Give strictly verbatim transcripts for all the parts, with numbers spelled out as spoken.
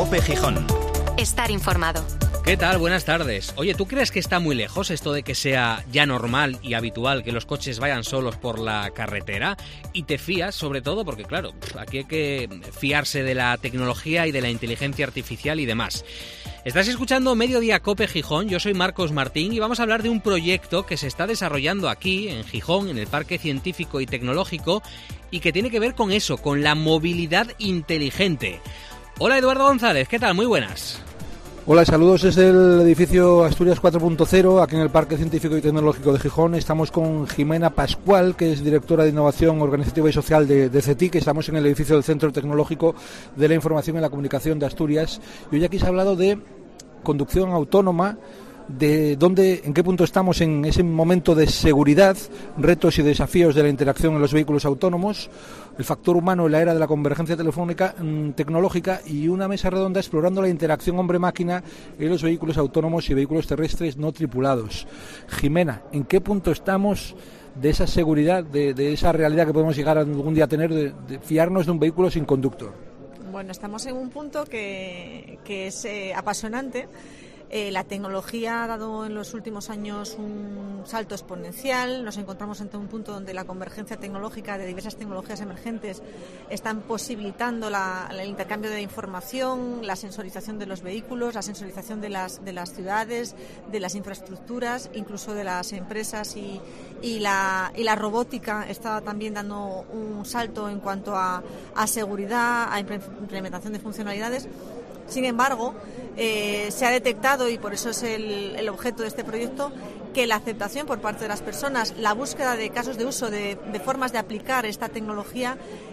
COPE Gijón. Estar informado. ¿Qué tal? Buenas tardes. Oye, ¿tú crees que está muy lejos esto de que sea ya normal y habitual que los coches vayan solos por la carretera? Y te fías, sobre todo, porque claro, aquí hay que fiarse de la tecnología y de la inteligencia artificial y demás. Estás escuchando Mediodía COPE Gijón, yo soy Marcos Martín y vamos a hablar de un proyecto que se está desarrollando aquí, en Gijón, en el Parque Científico y Tecnológico, y que tiene que ver con eso, con la movilidad inteligente. Hola Eduardo González, ¿qué tal? Muy buenas. Hola, saludos desde el edificio Asturias cuatro punto cero, aquí en el Parque Científico y Tecnológico de Gijón. Estamos con Jimena Pascual, que es directora de Innovación Organizativa y Social de, de CETIC. Estamos en el edificio del Centro Tecnológico de la Información y la Comunicación de Asturias. Y hoy aquí se ha hablado de conducción autónoma, de dónde, en qué punto estamos en ese momento de seguridad, retos y desafíos de la interacción en los vehículos autónomos, el factor humano en la era de la convergencia telefónica mmm, tecnológica y una mesa redonda explorando la interacción hombre-máquina en los vehículos autónomos y vehículos terrestres no tripulados. Jimena, ¿en qué punto estamos de esa seguridad, de, de esa realidad que podemos llegar algún día a tener de, de fiarnos de un vehículo sin conductor? Bueno, estamos en un punto que, que es eh, apasionante. Eh, la tecnología ha dado en los últimos años un salto exponencial. Nos encontramos ante un punto donde la convergencia tecnológica de diversas tecnologías emergentes están posibilitando la, el intercambio de información, la sensorización de los vehículos, la sensorización de las, de las ciudades, de las infraestructuras, incluso de las empresas y, y, la, y la robótica está también dando un salto en cuanto a, a seguridad, a implementación de funcionalidades. Sin embargo, eh, se ha detectado, y por eso es el, el objeto de este proyecto, que la aceptación por parte de las personas, la búsqueda de casos de uso, de, de formas de aplicar esta tecnología,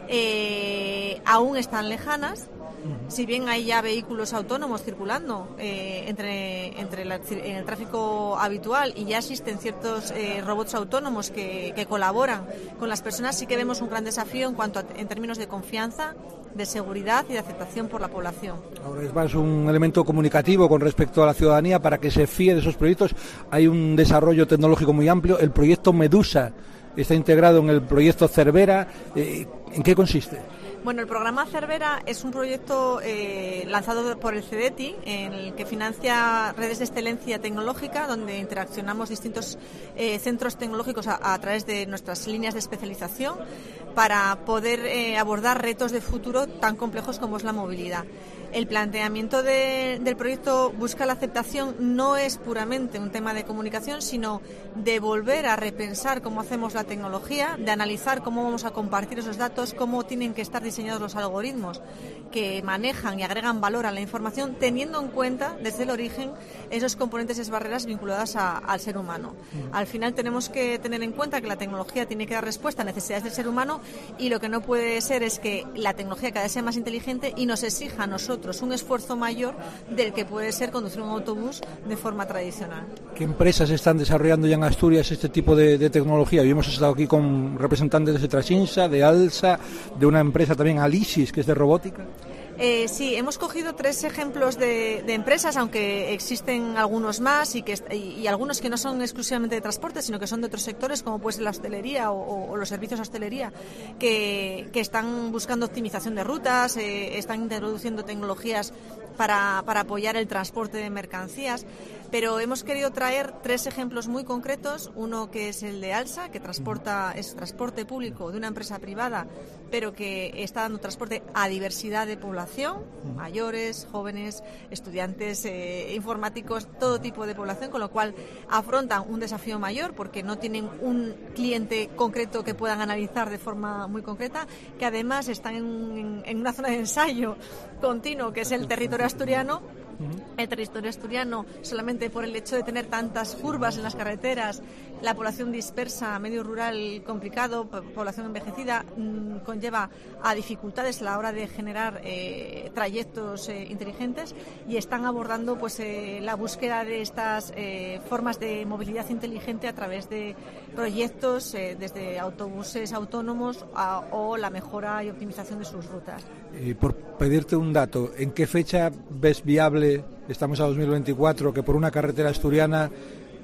eh, aún están lejanas. Si bien hay ya vehículos autónomos circulando eh, entre, entre la, en el tráfico habitual y ya existen ciertos eh, robots autónomos que, que colaboran con las personas, sí que vemos un gran desafío en cuanto a, en términos de confianza, de seguridad y de aceptación por la población. Ahora es más un elemento comunicativo con respecto a la ciudadanía para que se fíe de esos proyectos. Hay un desarrollo tecnológico muy amplio. El proyecto Medusa está integrado en el proyecto Cervera. Eh, ¿En qué consiste? Bueno, el programa Cervera es un proyecto eh, lanzado por el CEDETI, en el que financia redes de excelencia tecnológica, donde interaccionamos distintos eh, centros tecnológicos a, a través de nuestras líneas de especialización para poder eh, abordar retos de futuro tan complejos como es la movilidad. El planteamiento de, del proyecto busca la aceptación, no es puramente un tema de comunicación, sino de volver a repensar cómo hacemos la tecnología, de analizar cómo vamos a compartir esos datos, cómo tienen que estar diseñados los algoritmos que manejan y agregan valor a la información, teniendo en cuenta desde el origen esos componentes y esas barreras vinculadas a, al ser humano. Al final tenemos que tener en cuenta que la tecnología tiene que dar respuesta a necesidades del ser humano y lo que no puede ser es que la tecnología cada vez sea más inteligente y nos exija a nosotros un esfuerzo mayor del que puede ser conducir un autobús de forma tradicional. ¿Qué empresas están desarrollando ya en Asturias este tipo de, de tecnología? Hoy hemos estado aquí con representantes de Trasinsa, de Alsa, de una empresa también Alisis, que es de robótica. Eh, sí, hemos cogido tres ejemplos de, de empresas, aunque existen algunos más y, que, y, y algunos que no son exclusivamente de transporte, sino que son de otros sectores, como puede ser la hostelería o, o los servicios de hostelería, que, que están buscando optimización de rutas, eh, están introduciendo tecnologías para, para apoyar el transporte de mercancías. Pero hemos querido traer tres ejemplos muy concretos, uno que es el de Alsa, que transporta es transporte público de una empresa privada, pero que está dando transporte a diversidad de población, mayores, jóvenes, estudiantes, eh, informáticos, todo tipo de población, con lo cual afrontan un desafío mayor porque no tienen un cliente concreto que puedan analizar de forma muy concreta, que además están en, en, en una zona de ensayo continuo, que es el territorio asturiano. El territorio asturiano, solamente por el hecho de tener tantas curvas en las carreteras, la población dispersa, medio rural complicado, población envejecida, mmm, conlleva a dificultades a la hora de generar eh, trayectos eh, inteligentes, y están abordando pues eh, la búsqueda de estas eh, formas de movilidad inteligente a través de proyectos eh, desde autobuses autónomos a, o la mejora y optimización de sus rutas. Y por pedirte un dato, ¿en qué fecha ves viable, estamos a dos mil veinticuatro, que por una carretera asturiana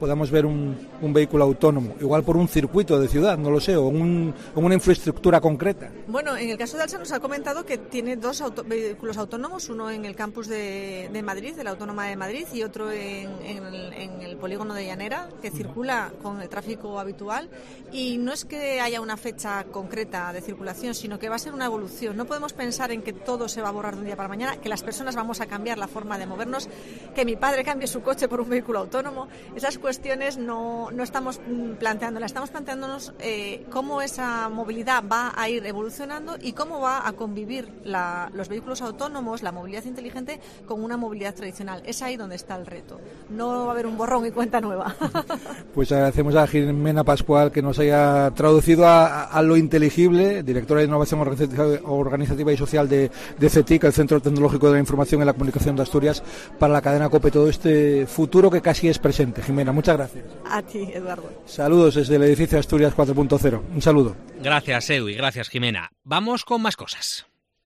podamos ver un, un vehículo autónomo, igual por un circuito de ciudad, no lo sé, o un, una infraestructura concreta. Bueno, en el caso de Alsa nos ha comentado que tiene dos auto, vehículos autónomos, uno en el campus de, de Madrid, de la Autónoma de Madrid, y otro en, en, el, en el polígono de Llanera, que circula con el tráfico habitual, y no es que haya una fecha concreta de circulación, sino que va a ser una evolución. No podemos pensar en que todo se va a borrar de un día para mañana, que las personas vamos a cambiar la forma de movernos, que mi padre cambie su coche por un vehículo autónomo. Esas cuestiones no, no estamos planteándolas, estamos planteándonos eh, cómo esa movilidad va a ir evolucionando y cómo va a convivir la, los vehículos autónomos, la movilidad inteligente, con una movilidad tradicional. Es ahí donde está el reto. No va a haber un borrón y cuenta nueva. Pues agradecemos a Jimena Pascual que nos haya traducido a, a lo inteligible, directora de Innovación Organizativa y Social de, de CETIC, el Centro Tecnológico de la Información y la Comunicación de Asturias, para la cadena COPE, todo este futuro que casi es presente. Jimena, muchas gracias. A ti, Eduardo. Saludos desde el edificio Asturias cuatro punto cero. Un saludo. Gracias, Edu, y gracias, Jimena. Vamos con más cosas.